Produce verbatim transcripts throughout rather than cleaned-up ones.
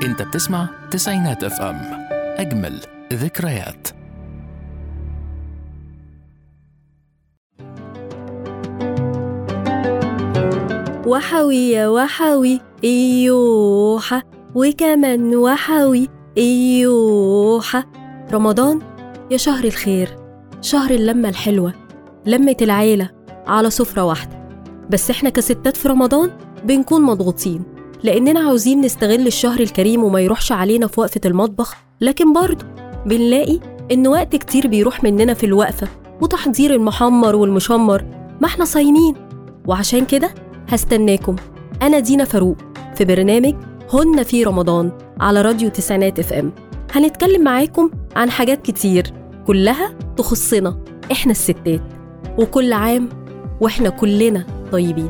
انت بتسمع تسعينات اف ام، اجمل ذكريات. وحوي يا وحوي ايوحة، وكمان وحوي ايوحة. رمضان يا شهر الخير، شهر اللمة الحلوة، لمة العيلة على سفرة واحدة. بس احنا كستات في رمضان بنكون مضغوطين لأننا عاوزين نستغل الشهر الكريم وما يروحش علينا في وقفة المطبخ، لكن برضه بنلاقي إن وقت كتير بيروح مننا في الوقفة وتحضير المحمر والمشمر، ما احنا صايمين. وعشان كده هستناكم أنا دينا فاروق في برنامج هن في رمضان على راديو تسعينات اف ام. هنتكلم معاكم عن حاجات كتير كلها تخصنا احنا الستات، وكل عام واحنا كلنا طيبين.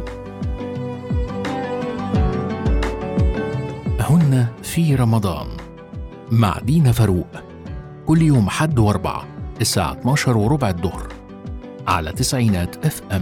هن في رمضان مع دينا فاروق، كل يوم حد واربع الساعة اتناشر وربع الظهر على تسعينات اف ام.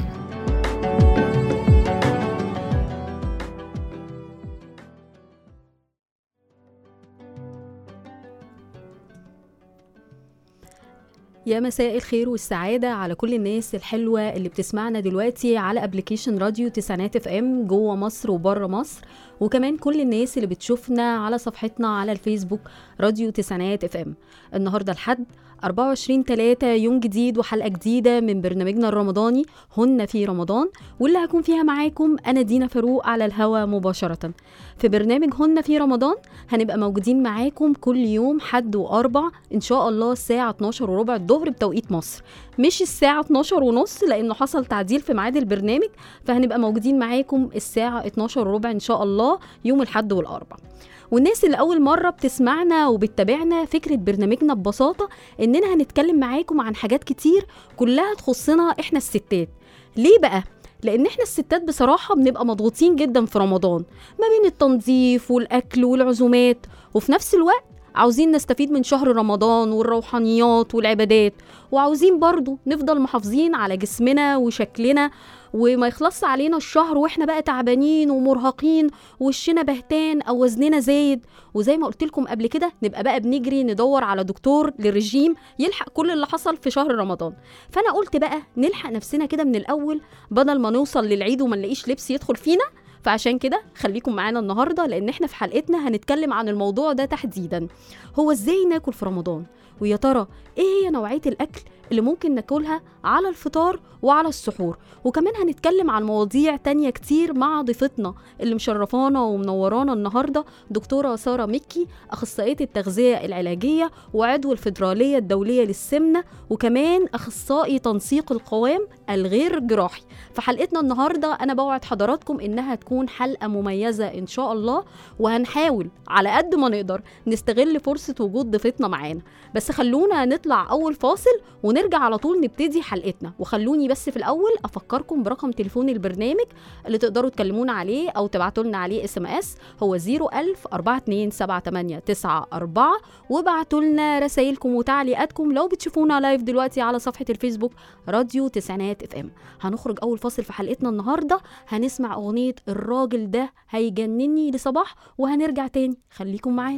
يا مساء الخير والسعادة على كل الناس الحلوة اللي بتسمعنا دلوقتي على ابليكيشن راديو تسعينات اف ام جوه مصر وبره مصر، وكمان كل الناس اللي بتشوفنا على صفحتنا على الفيسبوك راديو تسعينات اف ام. النهاردة الحد أربعة وعشرين تلاتة، يوم جديد وحلقة جديدة من برنامجنا الرمضاني هن في رمضان، واللي هكون فيها معاكم أنا دينا فاروق على الهوا مباشرة. في برنامج هن في رمضان هنبقى موجودين معاكم كل يوم حد وأربع إن شاء الله الساعة اتناشر وربع الظهر بتوقيت مصر، مش الساعة اتناشر ونص لأنه حصل تعديل في ميعاد البرنامج، فهنبقى موجودين معاكم الساعة اتناشر وربع إن شاء الله يوم الحد والأربع. والناس اللي أول مرة بتسمعنا وبتتابعنا، فكرة برنامجنا ببساطة إننا هنتكلم معاكم عن حاجات كتير كلها تخصنا إحنا الستات. ليه بقى؟ لأن إحنا الستات بصراحة بنبقى مضغوطين جدا في رمضان ما بين التنظيف والأكل والعزومات، وفي نفس الوقت عاوزين نستفيد من شهر رمضان والروحانيات والعبادات، وعاوزين برضو نفضل محافظين على جسمنا وشكلنا وما يخلص علينا الشهر واحنا بقى تعبانين ومرهقين ووشنا بهتان او وزننا زايد. وزي ما قلت لكم قبل كده نبقى بقى بنجري ندور على دكتور للرجيم يلحق كل اللي حصل في شهر رمضان. فانا قلت بقى نلحق نفسنا كده من الاول بدل ما نوصل للعيد وما نلاقيش لبس يدخل فينا. فعشان كده خليكم معانا النهاردة، لان احنا في حلقتنا هنتكلم عن الموضوع ده تحديدا، هو ازاي ناكل في رمضان، ويا ترى ايه هي نوعية الاكل اللي ممكن ناكلها على الفطار وعلى السحور. وكمان هنتكلم عن مواضيع تانية كتير مع ضيفتنا اللي مشرفانا ومنورانا النهاردة، دكتورة سارة مكي، أخصائية التغذية العلاجية وعضو الفيدرالية الدولية للسمنة، وكمان أخصائي تنسيق القوام الغير جراحي. في حلقتنا النهاردة أنا بوعد حضراتكم إنها تكون حلقة مميزة إن شاء الله، وهنحاول على قد ما نقدر نستغل فرصة وجود ضيفتنا معانا. بس خلونا نطلع أول فاصل ونرجع على طول نبتدي حلقتنا. وخلوني بس في الأول أفكركم برقم تليفون البرنامج اللي تقدروا تكلمونا عليه أو تبعتوا لنا عليه اس ام اس، هو صفر ألف أربعة اتنين سبعة تمانية تسعة أربعة، وبعتوا لنا رسائلكم وتعليقاتكم لو بتشوفونا لايف دلوقتي على صفحة الفيسبوك راديو تسعينات اف ام. هنخرج أول فاصل في حلقتنا النهاردة، هنسمع أغنية الراجل ده هيجنني لصباح، وهنرجع تاني. خليكم معانا.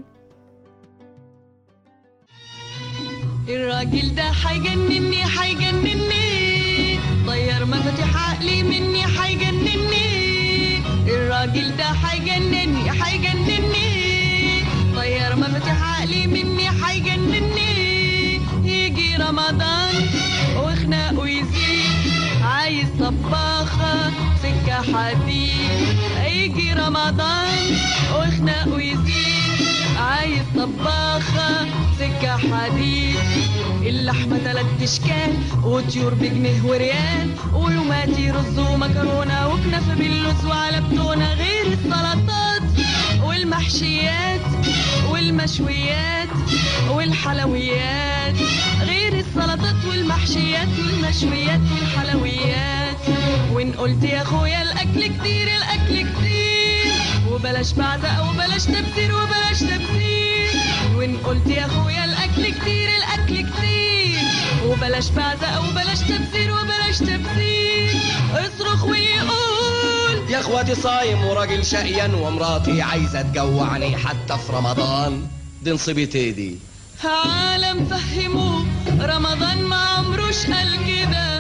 الراجل ده حيجنني حيجنني، طير مفاتيح عقلي مني حيجنني. الراجل ده حيجنني حيجنني، طير مفاتيح عقلي مني حيجنني. يجي رمضان وخناقه يزيد، عايز طباخة سكة حديد. يجي رمضان وخناقه يزيد، عايز طباخة سكة حديد. اللحمة تلات اشكال وطيور بجنيه وريال، ولوماتي رز ومكرونة وكنافة باللوز وعلى بتونة، غير السلطات والمحشيات والمشويات والحلويات. غير السلطات والمحشيات والمشويات والحلويات. وان قلت يا اخويا الاكل كتير الاكل كتير، وبلاش بعزق وبلاش تبذير وبلاش تبذير. وان قلت يا اخويا الاكل كتير الاكل كتير، وبلاش بعزق وبلاش تبذير وبلاش تبذير. اصرخ ويقول يا اخواتي صايم وراجل شقيان ومراتي عايزة تجوعني حتى في رمضان. دي نصيبتي دي. عالم فهموه رمضان ما عمروش قال كده،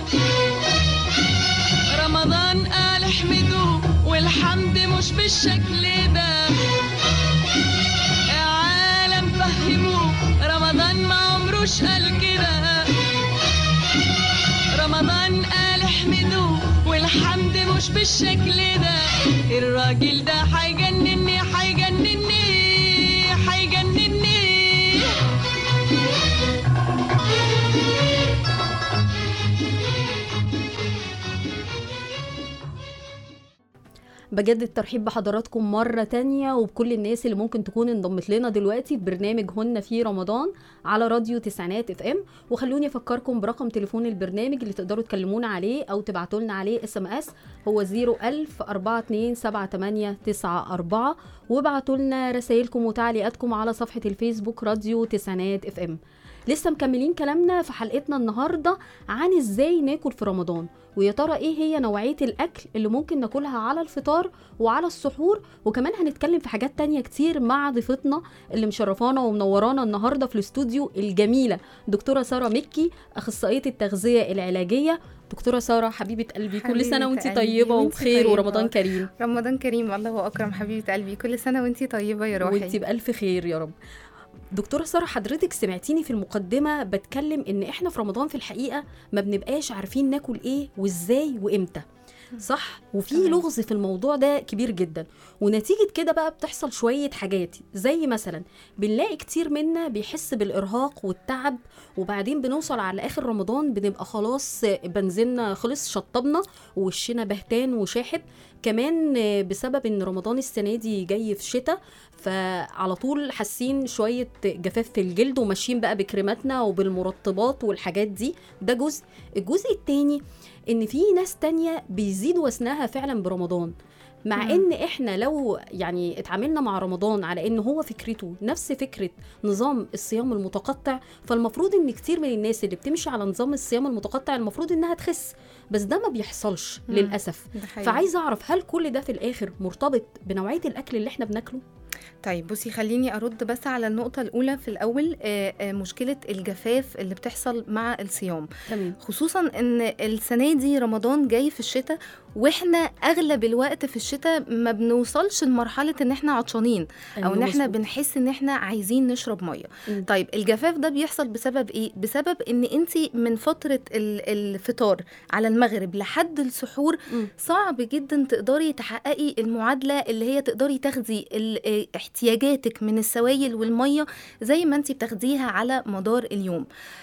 رمضان قال احمدوه والحمد مش بالشكل ده. عالم فهموه رمضان ما عمروش قال كده، رمضان قال احمدوه والحمد مش بالشكل ده. الراجل ده حيجنني حيجنني حيجنني. بجد الترحيب بحضراتكم مرة تانية وبكل الناس اللي ممكن تكون انضمت لنا دلوقتي في برنامج هن في رمضان على راديو تسعينات اف ام. وخلوني افكركم برقم تليفون البرنامج اللي تقدروا تكلمونا عليه او تبعتوا لنا عليه اس ام اس، هو صفر ألف أربعة اتنين سبعة تمانية تسعة أربعة، وابعتوا لنا رسائلكم وتعليقاتكم على صفحة الفيسبوك راديو تسعينات اف ام. لسه مكملين كلامنا في حلقتنا النهاردة عن ازاي ناكل في رمضان، ويا ترى ايه هي نوعية الاكل اللي ممكن ناكلها على الفطار وعلى السحور. وكمان هنتكلم في حاجات تانية كتير مع ضيفتنا اللي مشرفانا ومنورانا النهاردة في الاستوديو الجميلة دكتورة سارة مكي، اخصائية التغذية العلاجية. دكتورة سارة حبيبة قلبي، كل سنة وانتي طيبة وبخير ورمضان كريم. رمضان كريم، الله أكرم حبيبة قلبي، كل سنة وانتي طيبة يا روحي وانتي بألف خير يا رب. دكتورة سارة، حضرتك سمعتيني في المقدمة بتكلم ان احنا في رمضان في الحقيقة ما بنبقاش عارفين ناكل ايه وازاي وامتى، صح؟ وفي لغز في الموضوع ده كبير جدا، ونتيجة كده بقى بتحصل شوية حاجات، زي مثلا بنلاقي كتير منا بيحس بالإرهاق والتعب، وبعدين بنوصل على آخر رمضان بنبقى خلاص بنزلنا خلص شطبنا ووشنا بهتان وشاحب، كمان بسبب ان رمضان السنة دي جاي في شتاء، فعلى طول حاسين شوية جفاف في الجلد وماشيين بقى بكريماتنا وبالمرطبات والحاجات دي. ده جزء. الجزء التاني ان في ناس تانية بيزيد وزنها فعلا برمضان، مع مم. ان احنا لو يعني اتعاملنا مع رمضان على ان هو فكرته نفس فكرة نظام الصيام المتقطع، فالمفروض ان كتير من الناس اللي بتمشي على نظام الصيام المتقطع المفروض انها تخس، بس ده ما بيحصلش مم. للأسف. فعايزة اعرف هل كل ده في الاخر مرتبط بنوعية الاكل اللي احنا بناكله؟ طيب بصي، خليني أرد بس على النقطة الأولى في الأول. آآ آآ مشكلة الجفاف اللي بتحصل مع الصيام، تمام. خصوصا أن السنة دي رمضان جاي في الشتاء، وإحنا أغلب الوقت في الشتاء ما بنوصلش لمرحلة إن إحنا عطشانين أو إن إحنا بنحس إن إحنا عايزين نشرب مية. م. طيب الجفاف ده بيحصل بسبب إيه؟ بسبب إن أنتي من فترة الفطار على المغرب لحد السحور م. صعب جدا تقدري تحققي المعادلة اللي هي تقدري تاخدي احتياجاتك من السوائل والمية زي ما انتي بتاخديها على مدار اليوم.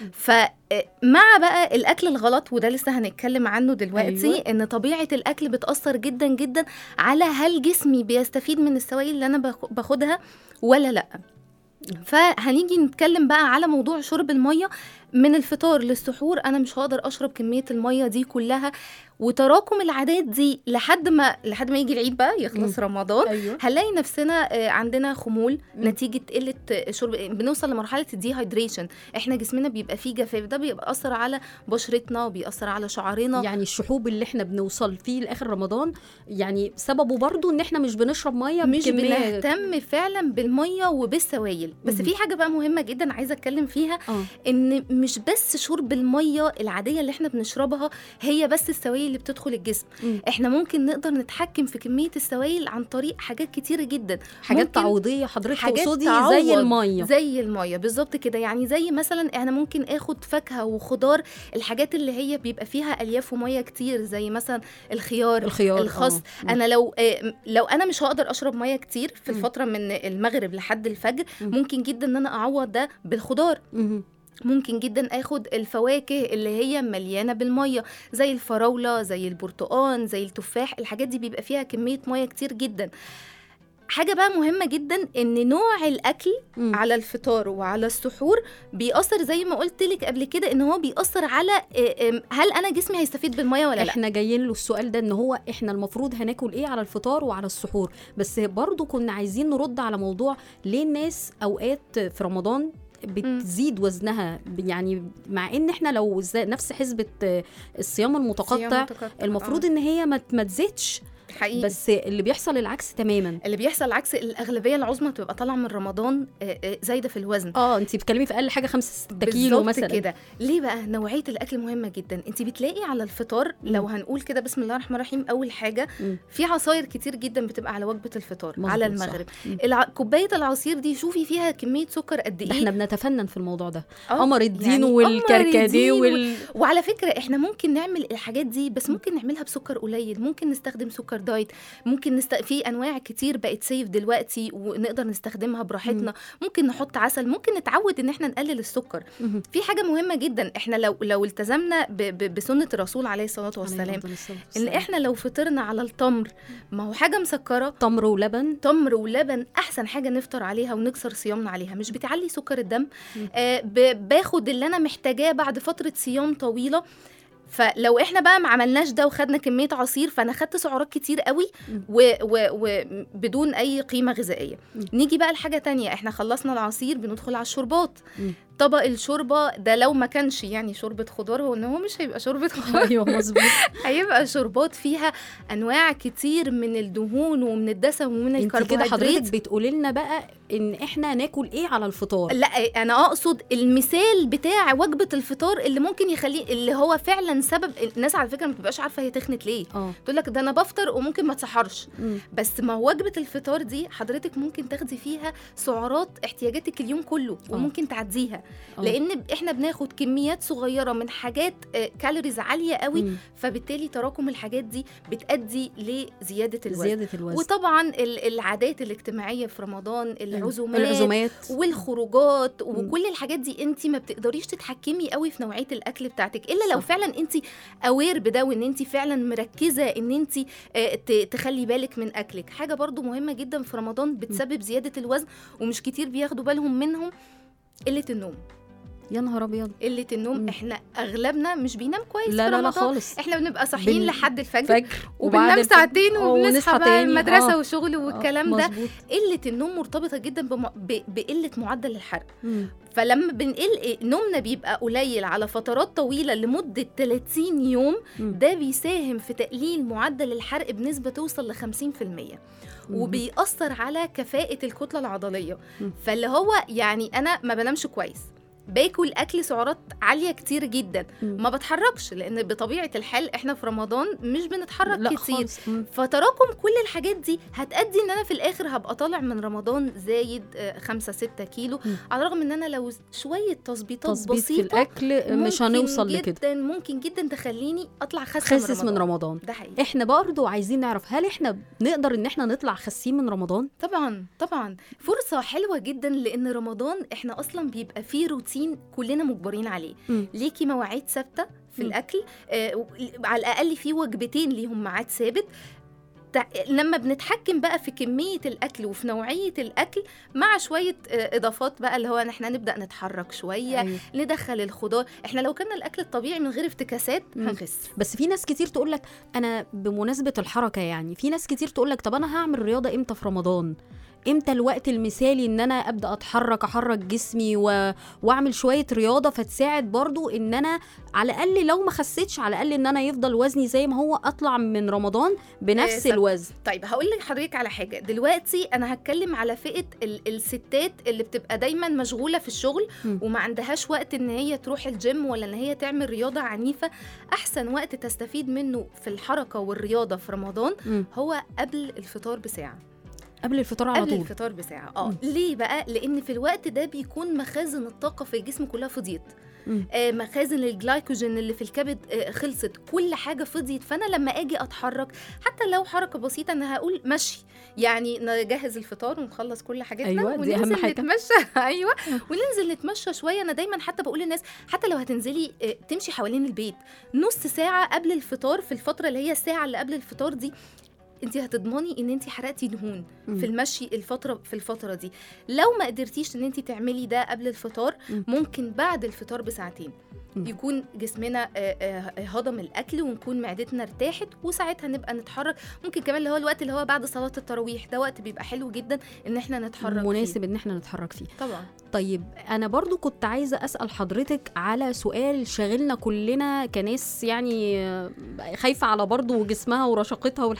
فمع بقى الأكل الغلط، وده لسه هنتكلم عنه دلوقتي، أيوة. ان طبيعة الأكل بتأثر جدا جدا على هل جسمي بيستفيد من السوائل اللي أنا باخدها ولا لأ. فهنيجي نتكلم بقى على موضوع شرب المية من الفطار للسحور. أنا مش هقدر أشرب كمية المية دي كلها، وتراكم العادات دي لحد ما لحد ما يجي العيد بقى يخلص م. رمضان. أيوة. هنلاقي نفسنا عندنا خمول م. نتيجة قلة شرب، بنوصل لمرحلة الديهايدريشن، احنا جسمنا بيبقى فيه جفاف، ده بيأثر على بشرتنا وبيأثر على شعرنا. يعني الشحوب اللي احنا بنوصل فيه لآخر رمضان يعني سببه برضو ان احنا مش بنشرب مية، مش بنهتم فعلا بالمية وبالسوائل. بس م. في حاجة بقى مهمة جدا عايزة اتكلم فيها، أوه. ان مش بس شرب المية العادية اللي احنا بنشربها هي بس السوائل اللي بتدخل الجسم. م. احنا ممكن نقدر نتحكم في كمية السوائل عن طريق حاجات كتيرة جدا، حاجات تعويضية حضرتك تقصدي، زي المية. زي المية بالظبط كده. يعني زي مثلا احنا ممكن اخد فاكهة وخضار، الحاجات اللي هي بيبقى فيها الياف ومية كتير، زي مثلا الخيار, الخيار الخس. آه. انا لو آه لو انا مش هقدر اشرب مية كتير في الفترة من المغرب لحد الفجر، م. ممكن جدا ان انا اعوض ده بالخضار. م. ممكن جدا اخد الفواكه اللي هي مليانه بالميه، زي الفراوله، زي البرتقال، زي التفاح. الحاجات دي بيبقى فيها كميه ميه كتير جدا. حاجه بقى مهمه جدا ان نوع الاكل م. على الفطار وعلى السحور بيأثر، زي ما قلت لك قبل كده، ان هو بيأثر على هل انا جسمي هيستفيد بالميه ولا لا. احنا جايين له السؤال ده، ان هو احنا المفروض هناكل ايه على الفطار وعلى السحور، بس برضو كنا عايزين نرد على موضوع ليه الناس اوقات في رمضان بتزيد وزنها، يعني مع ان احنا لو نفس حسبة الصيام المتقطع المفروض آه. ان هي ما تزيدش. حقيقي. بس اللي بيحصل العكس تماما. اللي بيحصل العكس، الاغلبيه العظمى بتبقى طالعه من رمضان زايده في الوزن. اه انت بتتكلمي في اقل حاجه خمسة ستة كيلو مثلا كده. ليه بقى؟ نوعيه الاكل مهمه جدا. انت بتلاقي على الفطار م. لو هنقول كده بسم الله الرحمن الرحيم، اول حاجه م. في عصاير كتير جدا بتبقى على وجبه الفطار على المغرب. الع... كوبايه العصير دي شوفي فيها كميه سكر قد ايه. احنا بنتفنن في الموضوع ده، قمر الدين يعني والكركديه وال... وعلى فكره احنا ممكن نعمل الحاجات دي، بس ممكن نعملها بسكر قليل. ممكن نستخدم سكر دايت، ممكن نست... في انواع كتير بقت سيف دلوقتي ونقدر نستخدمها براحتنا. م. ممكن نحط عسل، ممكن نتعود ان احنا نقلل السكر. م. في حاجه مهمه جدا، احنا لو لو التزمنا ب... ب... بسنه الرسول عليه الصلاه والسلام، ان احنا لو فطرنا على التمر، ما هو حاجه مسكره، تمر ولبن، تمر ولبن احسن حاجه نفطر عليها ونكسر صيامنا عليها. مش بتعلي سكر الدم، آه باخد اللي انا محتاجاه بعد فتره صيام طويله. فلو احنا بقى ما عملناش ده وخدنا كميه عصير، فانا خدت سعرات كتير قوي وبدون اي قيمه غذائيه. نيجي بقى لحاجه تانية، احنا خلصنا العصير بندخل على الشوربات. طبق الشوربه ده لو ما كانش يعني شوربه خضار، هو ان هو مش هيبقى شوربه خضار. ايوه مظبوط. هيبقى شوربات فيها انواع كتير من الدهون ومن الدسم ومن الكربوهيدرات. انت كده حضرتك بتقولي لنا بقى ان احنا ناكل ايه على الفطار. لا انا اقصد المثال بتاع وجبه الفطار اللي ممكن يخليه، اللي هو فعلا سبب الناس على فكره ما بتبقاش عارفه هي تخنت ليه. تقول لك ده انا بفطر وممكن ما تسحرش. بس ما وجبه الفطار دي حضرتك ممكن تاخدي فيها سعرات احتياجاتك اليوم كله، وممكن تعديها. أوه. لان احنا بناخد كميات صغيره من حاجات كالوريز عاليه قوي. مم. فبالتالي تراكم الحاجات دي بتؤدي لزياده الوزن. زياده الوزن. وطبعا العادات الاجتماعيه في رمضان، العزومات, العزومات والخروجات وكل الحاجات دي، انت ما بتقدريش تتحكمي قوي في نوعيه الاكل بتاعتك الا لو فعلا انت اوير بده، وان انت فعلا مركزه ان انت تخلي بالك من اكلك. حاجه برضو مهمه جدا في رمضان بتسبب زياده الوزن ومش كتير بياخدوا بالهم منهم، قله النوم. يا نهار ابيض، قله النوم. مم. احنا اغلبنا مش بينام كويس. لا لا لا خالص. احنا بنبقى صاحيين بن... لحد الفجر فجر. وبننام ساعتين وبنصحى بقى المدرسه آه. وشغل والكلام آه. ده. قله النوم مرتبطه جدا بم... ب... بقله معدل الحرق. مم. فلما بنقل نومنا بيبقى قليل على فترات طويله لمده ثلاثين يوم، مم. ده بيساهم في تقليل معدل الحرق بنسبه توصل ل خمسين بالمية. وبيأثر على كفاءه الكتله العضليه. مم. فاللي هو يعني انا ما بنامش كويس، باكل اكل سعرات عاليه كتير جدا، م. ما بتحركش، لان بطبيعه الحال احنا في رمضان مش بنتحرك كتير. فتراكم كل الحاجات دي هتأدي ان انا في الاخر هبقى طالع من رمضان زايد خمسة ستة كيلو. م. على الرغم ان انا لو شويه تظبيطات تظبيط بسيطه في الاكل مش هنوصل لكده. جدا ممكن جدا تخليني اطلع خاسس من رمضان. ده حقيقي. احنا برضو عايزين نعرف، هل احنا نقدر ان احنا نطلع خاسين من رمضان؟ طبعا طبعا فرصه حلوه جدا، لان رمضان احنا اصلا بيبقى فيه روتين كلنا مجبرين عليه. م. ليكي مواعيد ثابته في م. الاكل، آه على الاقل في وجبتين ليهم ميعاد ثابت. لما بنتحكم بقى في كمية الأكل وفي نوعية الأكل مع شوية إضافات بقى، اللي هو إحنا نبدأ نتحرك شوية. أيوه. ندخل الخضار. إحنا لو كنا الأكل الطبيعي من غير افتكاسات هنخس. بس في ناس كتير تقولك أنا بمناسبة الحركة، يعني في ناس كتير تقولك طب أنا هعمل رياضة إمتى في رمضان؟ امتى الوقت المثالي ان انا ابدا اتحرك احرك جسمي و... واعمل شويه رياضه فتساعد برضو ان انا على الاقل لو ما خسيتش، على الاقل ان انا يفضل وزني زي ما هو، اطلع من رمضان بنفس إيه الوزن. طيب هقول لك حضرتك على حاجه دلوقتي. انا هتكلم على فئه ال... الستات اللي بتبقى دايما مشغوله في الشغل م. وما عندهاش وقت ان هي تروح الجيم ولا ان هي تعمل رياضه عنيفه. احسن وقت تستفيد منه في الحركه والرياضه في رمضان م. هو قبل الفطار بساعه. قبل الفطار على طول. قبل الفطار بساعه. اه م. ليه بقى؟ لان في الوقت ده بيكون مخازن الطاقه في الجسم كلها فضيت. آه مخازن الجلايكوجين اللي في الكبد آه خلصت، كل حاجه فضيت. فانا لما اجي اتحرك حتى لو حركه بسيطه، انا هقول مشي، يعني نجهز الفطار ونخلص كل حاجتنا. أيوة وننزل نتمشى. ايوه وننزل نتمشى شويه. انا دايما حتى بقول للناس، حتى لو هتنزلي آه تمشي حوالين البيت نص ساعه قبل الفطار، في الفتره اللي هي الساعه اللي قبل الفطار دي، انت هتضمني ان انت حرقتي دهون م. في المشي الفتره في الفتره دي. لو ما قدرتيش ان انت تعملي ده قبل الفطار، م. ممكن بعد الفطار بساعتين م. يكون جسمنا هضم الاكل ونكون معدتنا ارتاحت، وساعتها نبقى نتحرك. ممكن كمان اللي هو الوقت اللي هو بعد صلاه التراويح، ده وقت بيبقى حلو جدا ان احنا نتحرك مناسب فيه. ان احنا نتحرك فيه طبعا. طيب انا برضو كنت عايزه اسال حضرتك على سؤال شاغلنا كلنا كناس، يعني خايفه على برضو جسمها ورشاقتها والحاجات دي كلها.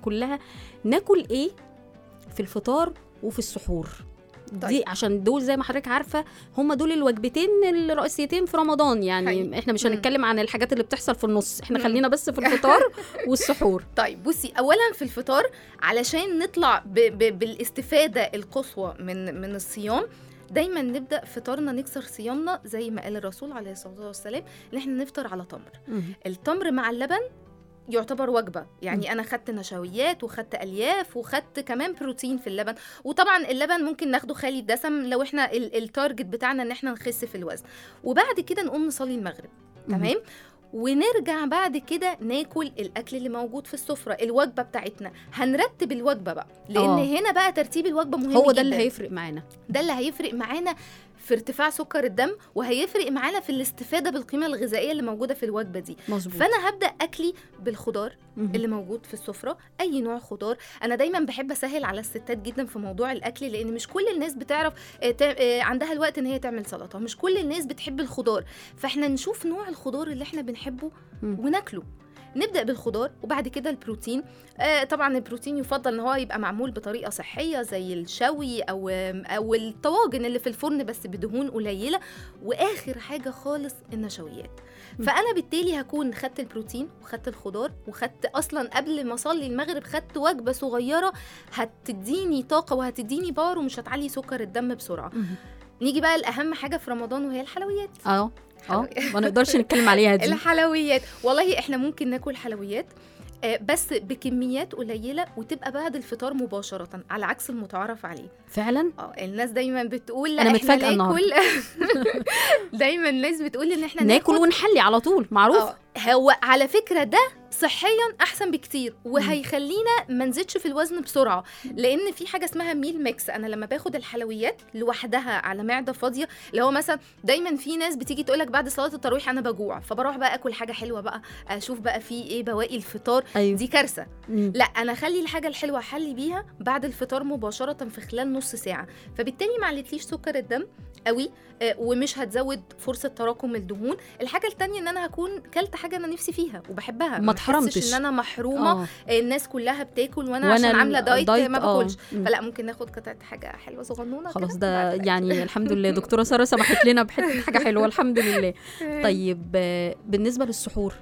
كلها ناكل ايه في الفطار وفي السحور. طيب. دي عشان دول زي ما حضرتك عارفه هم دول الوجبتين الرئيسيتين في رمضان يعني. حقيقي. احنا مش هنتكلم عن الحاجات اللي بتحصل في النص، احنا خلينا بس في الفطار والسحور. طيب بصي، اولا في الفطار علشان نطلع ب- ب- بالاستفاده القصوى من من الصيام، دايما نبدا فطارنا نكسر صيامنا زي ما قال الرسول عليه الصلاه والسلام ان احنا نفطر على تمر. التمر مع اللبن يعتبر وجبة يعني. م. أنا خدت نشويات وخدت ألياف وخدت كمان بروتين في اللبن. وطبعا اللبن ممكن ناخده خالي الدسم لو احنا التارجت بتاعنا ان احنا نخس في الوزن. وبعد كده نقوم نصلي المغرب. تمام. ونرجع بعد كده ناكل الأكل اللي موجود في السفرة، الوجبة بتاعتنا. هنرتب الوجبة بقى لأن أوه. هنا بقى ترتيب الوجبة مهم هو جدا. ده اللي هيفرق معانا، ده اللي هيفرق معانا في ارتفاع سكر الدم، وهيفرق معانا في الاستفادة بالقيمة الغذائية اللي موجودة في الوجبة دي. مظبوط. فأنا هبدأ أكلي بالخضار م- اللي موجود في السفرة، أي نوع خضار. أنا دايما بحب أسهل على الستات جدا في موضوع الأكل، لأن مش كل الناس بتعرف عندها الوقت إن هي تعمل سلطة، مش كل الناس بتحب الخضار. فإحنا نشوف نوع الخضار اللي إحنا بنحبه م- وناكله. نبدأ بالخضار وبعد كده البروتين. آه طبعا البروتين يفضل ان هو يبقى معمول بطريقة صحية زي الشوي او او الطواجن اللي في الفرن بس بدهون قليلة. واخر حاجة خالص النشويات. فانا بالتالي هكون خدت البروتين وخدت الخضار وخدت اصلا قبل ما اصلي المغرب خدت وجبة صغيرة هتديني طاقة وهتديني باور ومش هتعلي سكر الدم بسرعة. نيجي بقى الأهم حاجة في رمضان وهي الحلويات. اه اه ما نقدرش نتكلم عليها دي. الحلويات والله احنا ممكن ناكل حلويات بس بكميات قليله وتبقى بعد الفطار مباشره، على عكس المتعارف عليه. فعلا اه الناس دايما بتقول لا انا احنا ناكل دايما الناس بتقول ان احنا ناكل ونحلي على طول، معروف. هو على فكره ده صحيا احسن بكتير وهيخلينا ما نزيدش في الوزن بسرعه، لان في حاجه اسمها ميل ميكس. انا لما باخد الحلويات لوحدها على معده فاضيه، اللي هو مثلا دايما في ناس بتيجي تقولك بعد صلاه التراويح انا بجوع، فبروح بقى اكل حاجه حلوه بقى اشوف بقى في ايه بواقي الفطار. أيوه. دي كارثه. مم. لا انا اخلي الحاجه الحلوه احلي بيها بعد الفطار مباشره في خلال نص ساعه، فبالتالي ما علتليش سكر الدم قوي ومش هتزود فرصه تراكم الدهون. الحاجه الثانيه ان انا هكون كلت حاجه انا نفسي فيها وبحبها، ما اتحرمتش ان انا محرومه. أوه. الناس كلها بتاكل وانا, وأنا عشان عامله دايت, دايت ما باكلش. فلا ممكن ناخد قطعه حاجه حلوه صغنونه خلاص ده يعني الحمد لله دكتوره ساره سمحت لنا بحته حاجه حلوه الحمد لله. طيب بالنسبه للسحور،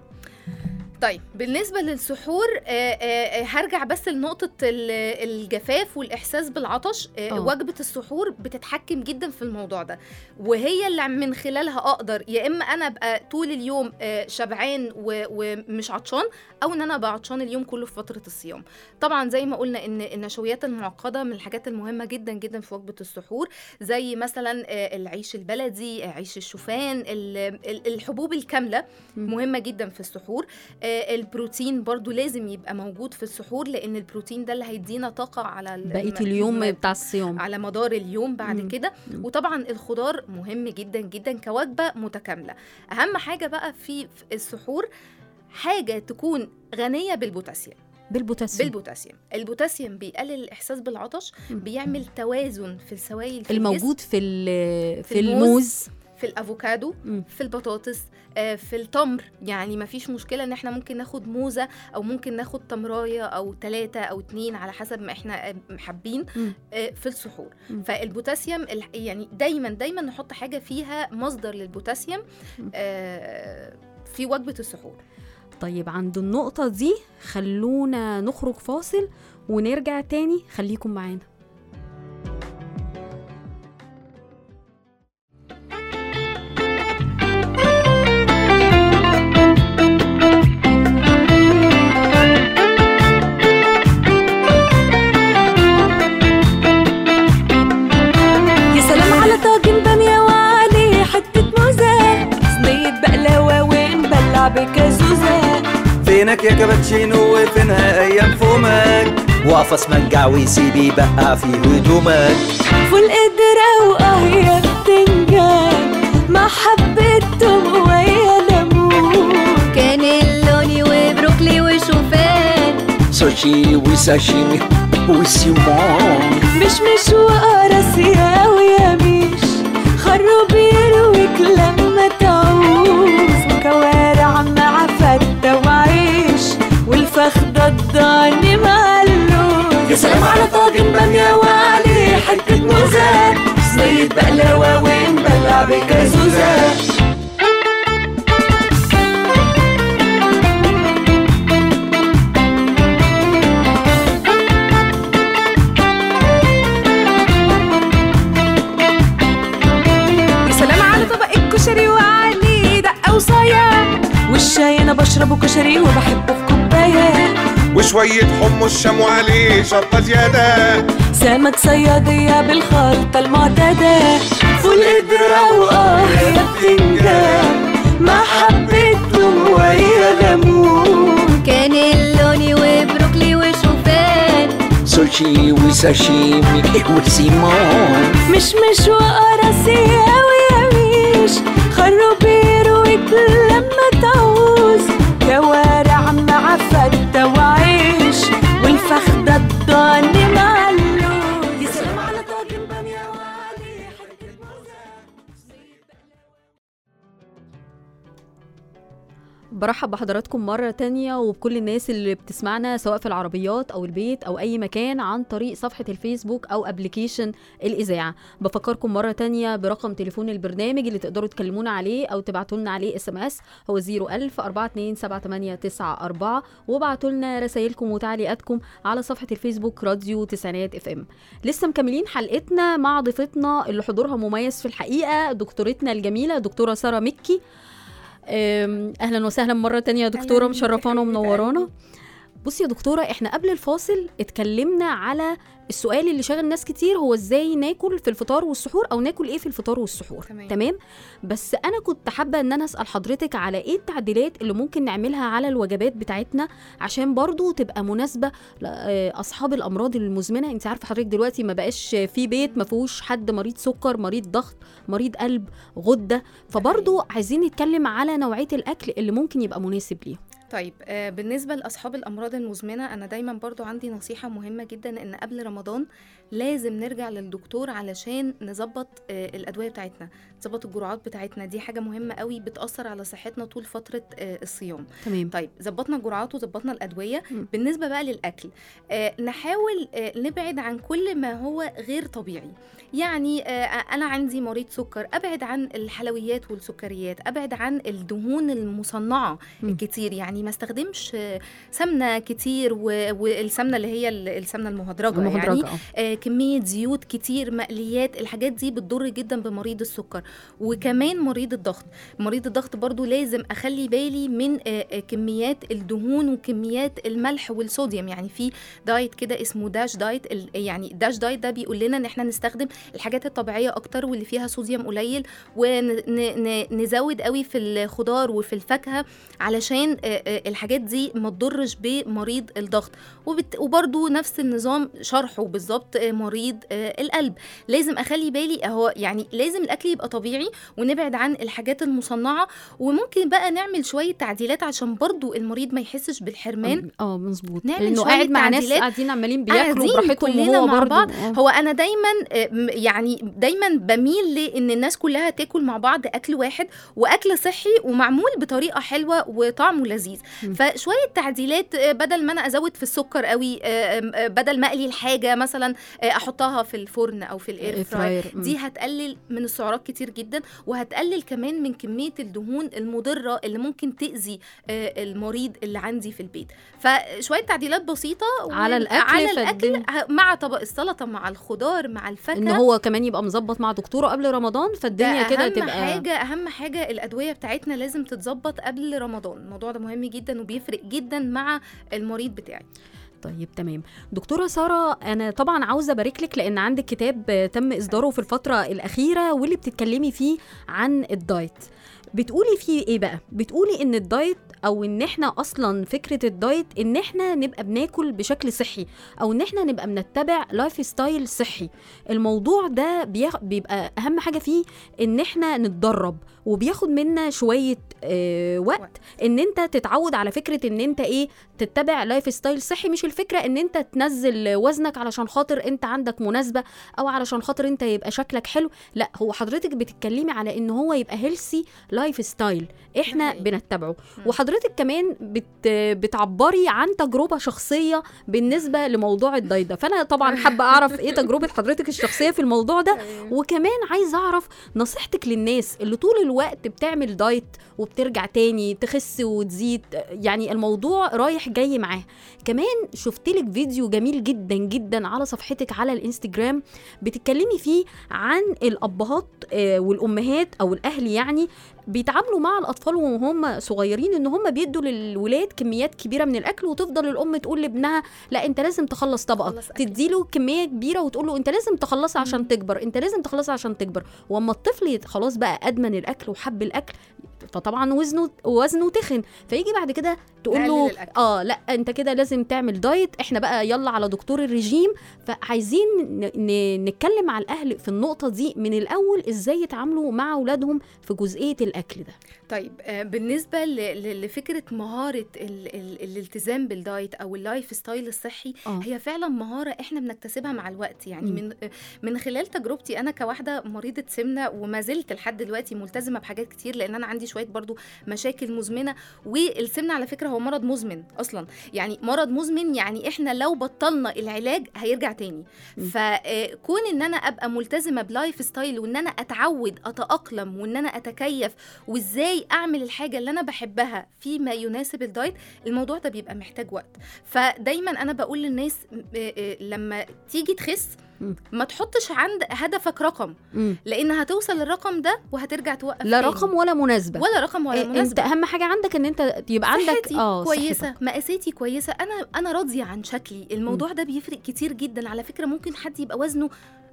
طيب بالنسبة للسحور آآ آآ هرجع بس لنقطة الجفاف والإحساس بالعطش. وجبة السحور بتتحكم جدا في الموضوع ده، وهي اللي من خلالها أقدر يا إما أنا أبقى طول اليوم شبعان ومش عطشان، أو إن أنا أبقى عطشان اليوم كله في فترة الصيام. طبعا زي ما قلنا إن النشويات المعقدة من الحاجات المهمة جدا جدا في وجبة السحور، زي مثلا العيش البلدي، عيش الشوفان، الحبوب الكاملة مهمة جدا في السحور. البروتين برضو لازم يبقى موجود في السحور، لان البروتين ده اللي هيدينا طاقه على بقيه اليوم بتاع الصيام، على مدار اليوم بعد كده. وطبعا الخضار مهم جدا جدا كوجبه متكامله. اهم حاجه بقى في السحور حاجه تكون غنيه بالبوتاسيوم. بالبوتاسيوم بالبوتاسيوم البوتاسيوم بيقلل الاحساس بالعطش، بيعمل توازن في السوائل في الموجود في في, في الموز، في الافوكادو، م. في البطاطس، آه في التمر. يعني ما فيش مشكله ان احنا ممكن ناخد موزه او ممكن ناخد تمرايه او ثلاثه او اتنين على حسب ما احنا حابين آه في السحور. م. فالبوتاسيوم يعني دايما دايما نحط حاجه فيها مصدر للبوتاسيوم آه في وجبه السحور. طيب عند النقطه دي خلونا نخرج فاصل ونرجع تاني، خليكم معانا. فينك يا كابتشينو وفينها ايام فومك، وقفص منقع ويسيب بقع في هدومك، فول قدرة وقهية بتنجان مع حبة توم ويا ليمون، كانيلوني وبروكلي وشوفان، سوشي وساشيمي وسيمون، مش مش وقراصية ويميش، خروب يرويك لما تعوز، كوارع مع فتة وعيش، والفخدة الضاني مع حتة موزة، صينية بقلاوة ونبلع بكازوزة. كشري وعليه دقة وصايا، والشاي أنا بشربه كشري وبحبه في كوباية، وشوية حمص شام وعليه شطة زيادة، سمك صيادية بالخلطة المعتادة، فول قدرة وقاهية بتنجان مع حبة توم وهي ليمون، كانيلوني وبروكلي وشوفان، سوشي وساشيمي وسيمون، مشمش وقراصية ويميش، خروب يرويك لما تعوز، كوارع مع فتة وعيش، والفخدة الضاني مع اللوز. يا سلام على طاجن بامية وعليه حتة موزة. برحب بحضراتكم مرة تانية وبكل الناس اللي بتسمعنا سواء في العربيات أو البيت أو أي مكان عن طريق صفحة الفيسبوك أو أبليكيشن الإذاعة. بفكركم مرة تانية برقم تليفون البرنامج اللي تقدروا تكلمونا عليه أو تبعتولنا عليه اس ام اس، هو صفر ألف أربعة اتنين سبعة تمانية تسعة أربعة، وبعتولنا رسائلكم وتعليقاتكم على صفحة الفيسبوك راديو تسعينات اف ام. لسه مكملين حلقتنا مع ضيفتنا اللي حضورها مميز في الحقيقة، دكتورتنا الجميلة دكتورة سارة مكي. اهلا وسهلا مره تانية يا دكتوره، مشرفانا ومنورانا. بصي يا دكتوره، احنا قبل الفاصل اتكلمنا على السؤال اللي شاغل ناس كتير، هو ازاي ناكل في الفطار والسحور او ناكل ايه في الفطار والسحور. تمام. تمام بس انا كنت حابه ان انا اسال حضرتك على ايه التعديلات اللي ممكن نعملها على الوجبات بتاعتنا عشان برضو تبقى مناسبه لاصحاب الامراض المزمنه. انت عارفه حضرتك دلوقتي ما بقاش في بيت ما فيهوش حد مريض سكر، مريض ضغط، مريض قلب، غده، فبرضو عايزين نتكلم على نوعيه الاكل اللي ممكن يبقى مناسب ليه. طيب آه بالنسبة لأصحاب الأمراض المزمنة، أنا دايما برضو عندي نصيحة مهمة جدا، إن قبل رمضان لازم نرجع للدكتور علشان نظبط آه الأدوية بتاعتنا، نظبط الجرعات بتاعتنا، دي حاجة مهمة قوي بتأثر على صحتنا طول فترة آه الصيام. تمام. طيب ظبطنا الجرعات وظبطنا الأدوية. م. بالنسبة بقى للأكل، آه نحاول آه نبعد عن كل ما هو غير طبيعي. يعني آه أنا عندي مريض سكر، أبعد عن الحلويات والسكريات، أبعد عن الدهون المصنعة م. الكتير، يعني ما استخدمش سمنه كتير، والسمنه اللي هي السمنه المهدرجه, المهدرجة يعني آه كميه زيوت كتير، مقليات، الحاجات دي بتضر جدا بمريض السكر. وكمان مريض الضغط، مريض الضغط برضو لازم اخلي بالي من آه كميات الدهون وكميات الملح والصوديوم. يعني في دايت كده اسمه داش دايت، يعني داش دايت ده بيقول لنا ان احنا نستخدم الحاجات الطبيعيه اكتر واللي فيها صوديوم قليل، ونزود قوي في الخضار وفي الفاكهه علشان آه الحاجات دي ما تضرش بمريض الضغط. وبت... وبرضو نفس النظام شرحه بالظبط مريض آه القلب، لازم اخلي بالي اهو، يعني لازم الاكل يبقى طبيعي ونبعد عن الحاجات المصنعه، وممكن بقى نعمل شويه تعديلات عشان برضو المريض ما يحسش بالحرمان. اه مظبوط، انه قاعد مع ناس قاعدين عمالين بياكلوا براحتهم وهو مع برضو بعض. هو انا دايما يعني دايما بميل لان الناس كلها تاكل مع بعض اكل واحد، واكل صحي ومعمول بطريقه حلوه وطعمه لذيذ. فشويه تعديلات، بدل ما انا ازود في السكر قوي، بدل ما اقلي الحاجه مثلا احطها في الفرن او في الاير فراير، دي هتقلل من السعرات كتير جدا، وهتقلل كمان من كميه الدهون المضره اللي ممكن تاذي المريض اللي عندي في البيت. فشويه تعديلات بسيطه على الاكل على الاكل مع طبق السلطه مع الخضار مع الفاكهه، ان هو كمان يبقى مظبط مع دكتوره قبل رمضان، فالدنيا كده تبقى حاجه. اهم حاجه الادويه بتاعتنا لازم تتظبط قبل رمضان، الموضوع ده مهم جدا وبيفرق جدا مع المريض بتاعي. طيب تمام. دكتورة سارة، أنا طبعا عاوزة أبارك لك لأن عندك كتاب تم إصداره في الفترة الأخيرة واللي بتتكلمي فيه عن الدايت. بتقولي فيه إيه بقى؟ بتقولي إن الدايت او ان احنا اصلا فكره الدايت ان احنا نبقى بناكل بشكل صحي، او ان احنا نبقى بنتبع لايف ستايل صحي. الموضوع ده بيبقى اهم حاجه فيه ان احنا نتدرب، وبياخد منا شويه اه وقت ان انت تتعود على فكره ان انت ايه تتبع لايف ستايل صحي. مش الفكره ان انت تنزل وزنك علشان خاطر انت عندك مناسبه او علشان خاطر انت يبقى شكلك حلو، لا، هو حضرتك بتتكلمي على ان هو يبقى هيلثي لايف ستايل احنا بنتبعه. وحضرتك حضرتك كمان بت بتعبري عن تجربه شخصيه بالنسبه لموضوع الدايت ده، فانا طبعا حابه اعرف ايه تجربه حضرتك الشخصيه في الموضوع ده، وكمان عايزه اعرف نصيحتك للناس اللي طول الوقت بتعمل دايت وبترجع تاني تخس وتزيد، يعني الموضوع رايح جاي معاه. كمان شفت لك فيديو جميل جدا جدا على صفحتك على الانستجرام بتتكلمي فيه عن الابهات والامهات او الاهل يعني بيتعاملوا مع الاطفال وهم صغيرين ان هم بيدوا للولاد كميات كبيره من الاكل، وتفضل الام تقول لابنها لا انت لازم تخلص طبقه، تديله كميه كبيره وتقول له انت لازم تخلصها عشان تكبر، انت لازم تخلصها عشان تكبر. واما الطفل خلاص بقى ادمن الاكل وحب الاكل فطبعا وزنه وزنه تخن، فيجي بعد كده تقول له اه لا انت كده لازم تعمل دايت، احنا بقى يلا على دكتور الرجيم. فعايزين نتكلم مع الاهل في النقطه دي من الاول، ازاي يتعاملوا مع اولادهم في جزئيه الاكل ده. طيب آه بالنسبه لفكره مهاره ال ال الالتزام بالدايت او اللايف ستايل الصحي، أوه. هي فعلا مهاره احنا بنكتسبها مع الوقت يعني. م. من من خلال تجربتي انا كواحده مريضه سمنه وما زلت لحد دلوقتي ملتزمه بحاجات كتير، لان انا عندي شويه برضو مشاكل مزمنه، والسمنه على فكره هو مرض مزمن اصلا، يعني مرض مزمن يعني احنا لو بطلنا العلاج هيرجع تاني. فكون ان انا ابقى ملتزمه بلايف ستايل وان انا اتعود اتاقلم وان انا اتكيف وازاي اعمل الحاجه اللي انا بحبها فيما يناسب الدايت، الموضوع ده بيبقى محتاج وقت. فدايما انا بقول للناس لما تيجي تخس ما تحطش عند هدفك رقم، لان هتوصل للرقم ده وهترجع توقف لا تاني. رقم ولا مناسبه ولا رقم ولا مناسبه. انت اهم حاجه عندك ان انت يبقى عندك اه كويسه، مقاساتي كويسه، انا انا راضيه عن شكلي. الموضوع م. ده بيفرق كتير جدا على فكره. ممكن حد يبقى وزنه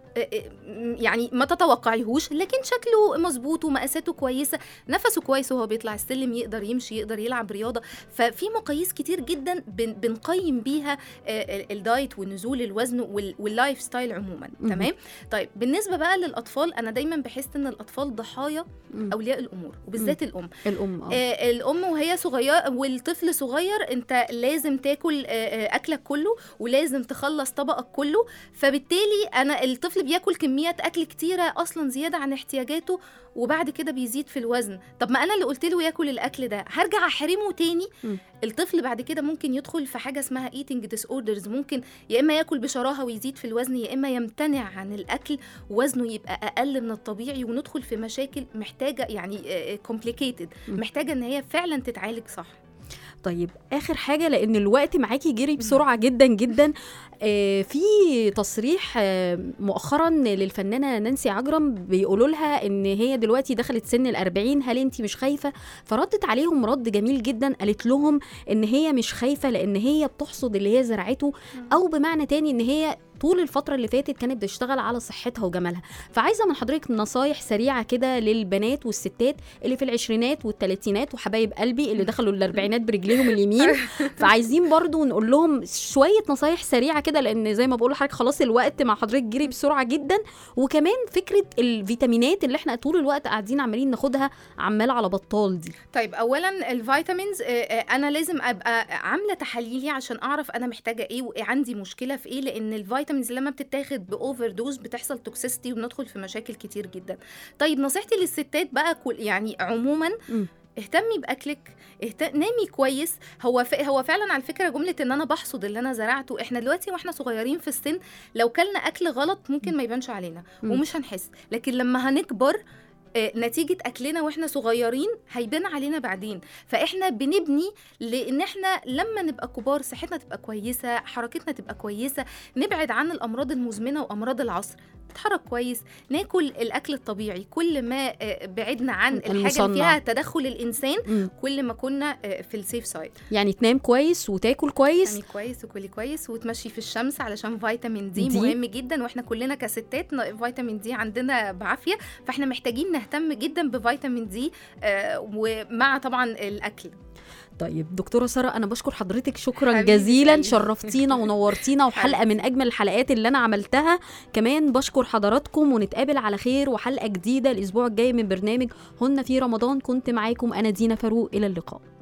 يعني ما تتوقعيهوش لكن شكله مظبوط ومقاساته كويسه، نفسه كويس وهو بيطلع السلم، يقدر يمشي، يقدر يلعب رياضه. ففي مقاييس كتير جدا بنقيم بيها الدايت ونزول الوزن واللايف ستايل عموما. تمام. طيب بالنسبه بقى للاطفال، انا دايما بحس ان الاطفال ضحايا اولياء الامور، وبالذات الام الام آه. آه الام وهي صغيره والطفل صغير، انت لازم تاكل آه اكلك كله ولازم تخلص طبقك كله. فبالتالي انا الطفل بياكل كميات اكل كتيره اصلا زياده عن احتياجاته، وبعد كده بيزيد في الوزن. طب ما انا اللي قلت له ياكل الاكل ده هرجع احرمه تاني؟ م. الطفل بعد كده ممكن يدخل في حاجه اسمها eating disorders، ممكن يا اما ياكل بشراهه ويزيد في الوزن، يا اما يمتنع عن الاكل وزنه يبقى اقل من الطبيعي، وندخل في مشاكل محتاجه يعني complicated، محتاجه ان هي فعلا تتعالج صح. طيب اخر حاجه لان الوقت معاكي جري بسرعه جدا جدا، آه في تصريح آه مؤخرا للفنانه نانسي عجرم بيقولوا لها ان هي دلوقتي دخلت سن الأربعين، هل انت مش خايفه؟ فردت عليهم رد جميل جدا، قالت لهم ان هي مش خايفه لان هي بتحصد اللي هي زرعته، او بمعنى تاني ان هي طول الفترة اللي فاتت كانت بتشتغل على صحتها وجمالها. فعايزة من حضرتك نصايح سريعة كده للبنات والستات اللي في العشرينات والثلاثينات وحبايب قلبي اللي دخلوا الأربعينات برجليهم اليمين، فعايزين برضو نقول لهم شوية نصايح سريعة كده، لأن زي ما بقول لحضرتك خلاص الوقت مع حضرتك جري بسرعة جدا. وكمان فكرة الفيتامينات اللي احنا طول الوقت قاعدين عمالين ناخدها عمال على بطال دي. طيب أولا الفيتامينز، أنا لازم أبقى عاملة تحاليلي عشان أعرف أنا محتاجة إيه وعندي مشكلة في إيه، لأن الفيتامينز لما بتتاخد بأوفر دوز بتحصل توكسيستي وبندخل في مشاكل كتير جدا. طيب نصيحتي للستات بقى كل يعني عموما م. اهتمي باكلك، اهتم... نامي كويس. هو ف... هو فعلا على فكره جمله ان انا بحصد اللي انا زرعته، احنا دلوقتي واحنا صغيرين في السن لو كلنا اكل غلط ممكن ما يبانش علينا م. ومش هنحس، لكن لما هنكبر نتيجة أكلنا وإحنا صغيرين هيبان علينا بعدين. فإحنا بنبني لأن إحنا لما نبقى كبار صحتنا تبقى كويسة، حركتنا تبقى كويسة، نبعد عن الأمراض المزمنة وأمراض العصر، نتحرك كويس، ناكل الأكل الطبيعي. كل ما بعدنا عن الحاجة اللي فيها تدخل الإنسان م. كل ما كنا في السيف سايد. يعني تنام كويس وتاكل كويس، تنامي كويس وكلي كويس وتمشي في الشمس علشان فيتامين دي, دي مهم جدا، وإحنا كلنا كستات فيتامين دي عندنا بعافية، فإحنا محتاجين نهتم جدا بفيتامين دي آه ومع طبعا الأكل. طيب دكتورة سارة أنا بشكر حضرتك شكرا جزيلا، شرفتينا ونورتينا، وحلقة من أجمل الحلقات اللي أنا عملتها. كمان بشكر حضراتكم، ونتقابل على خير وحلقة جديدة الأسبوع الجاي من برنامج هن في رمضان. كنت معاكم أنا دينا فاروق، إلى اللقاء.